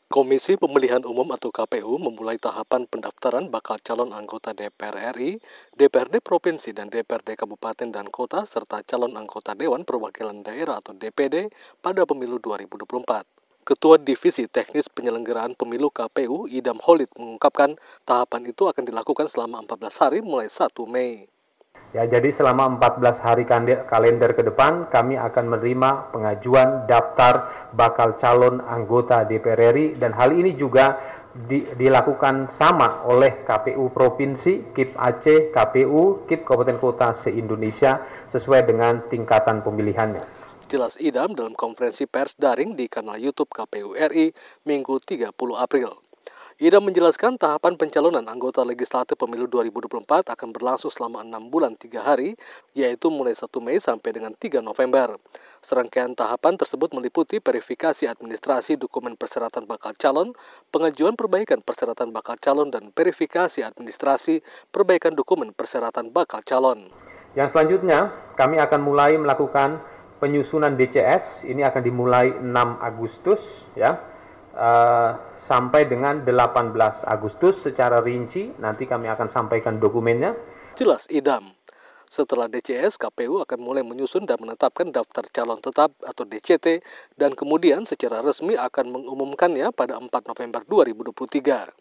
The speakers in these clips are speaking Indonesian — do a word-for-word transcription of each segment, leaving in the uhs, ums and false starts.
Komisi Pemilihan Umum atau K P U memulai tahapan pendaftaran bakal calon anggota D P R R I, D P R D Provinsi dan D P R D Kabupaten dan Kota, serta calon anggota Dewan Perwakilan Daerah atau D P D pada pemilu dua ribu dua puluh empat. Ketua Divisi Teknis Penyelenggaraan Pemilu K P U, Idam Holid, mengungkapkan tahapan itu akan dilakukan selama empat belas hari mulai satu Mei. Ya, jadi selama empat belas hari kalender ke depan, kami akan menerima pengajuan daftar bakal calon anggota D P R R I, dan hal ini juga di, dilakukan sama oleh K P U Provinsi, K I P Aceh, K P U, K I P Kabupaten Kota se-Indonesia sesuai dengan tingkatan pemilihannya. Jelas Idam dalam konferensi pers daring di kanal YouTube K P U R I Minggu tiga puluh April. Idam menjelaskan tahapan pencalonan anggota legislatif pemilu dua ribu dua puluh empat akan berlangsung selama enam bulan tiga hari, yaitu mulai satu Mei sampai dengan tiga November. Serangkaian tahapan tersebut meliputi verifikasi administrasi dokumen persyaratan bakal calon, pengajuan perbaikan persyaratan bakal calon, dan verifikasi administrasi perbaikan dokumen persyaratan bakal calon. Yang selanjutnya, kami akan mulai melakukan penyusunan D C S. Ini akan dimulai enam Agustus, ya. Uh, sampai dengan delapan belas Agustus secara rinci. Nanti kami akan sampaikan dokumennya. Jelas Idam. Setelah D C S, K P U akan mulai menyusun dan menetapkan daftar calon tetap atau D C T, dan kemudian secara resmi akan mengumumkannya pada empat November dua ribu dua puluh tiga.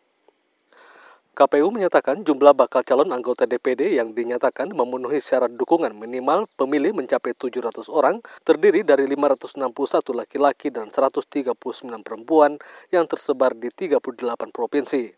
K P U menyatakan jumlah bakal calon anggota D P D yang dinyatakan memenuhi syarat dukungan minimal pemilih mencapai tujuh ratus orang, terdiri dari lima ratus enam puluh satu laki-laki dan seratus tiga puluh sembilan perempuan yang tersebar di tiga puluh delapan provinsi.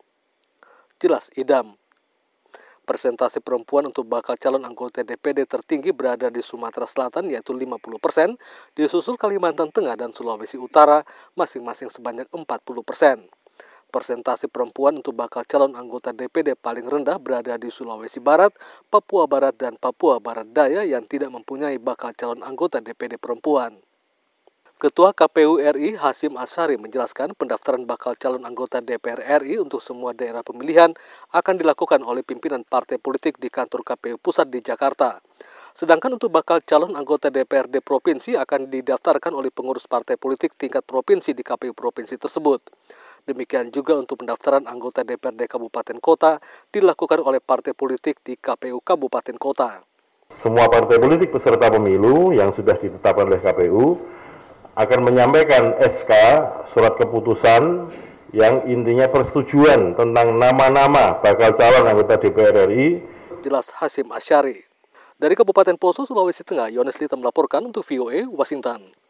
Jelas Idam. Persentase perempuan untuk bakal calon anggota D P D tertinggi berada di Sumatera Selatan, yaitu lima puluh persen, disusul Kalimantan Tengah dan Sulawesi Utara masing-masing sebanyak empat puluh persen. Persentase perempuan untuk bakal calon anggota D P D paling rendah berada di Sulawesi Barat, Papua Barat, dan Papua Barat Daya yang tidak mempunyai bakal calon anggota D P D perempuan. Ketua K P U R I Hasyim Asyari menjelaskan pendaftaran bakal calon anggota D P R R I untuk semua daerah pemilihan akan dilakukan oleh pimpinan partai politik di kantor K P U Pusat di Jakarta. Sedangkan untuk bakal calon anggota D P R D Provinsi akan didaftarkan oleh pengurus partai politik tingkat provinsi di K P U Provinsi tersebut. Demikian juga untuk pendaftaran anggota D P R D Kabupaten Kota dilakukan oleh partai politik di K P U Kabupaten Kota. Semua partai politik peserta pemilu yang sudah ditetapkan oleh K P U akan menyampaikan S K, surat keputusan yang intinya persetujuan tentang nama-nama bakal calon anggota D P R R I. Jelas Hasyim Asyari. Dari Kabupaten Poso, Sulawesi Tengah, Yones Lita melaporkan untuk V O A Washington.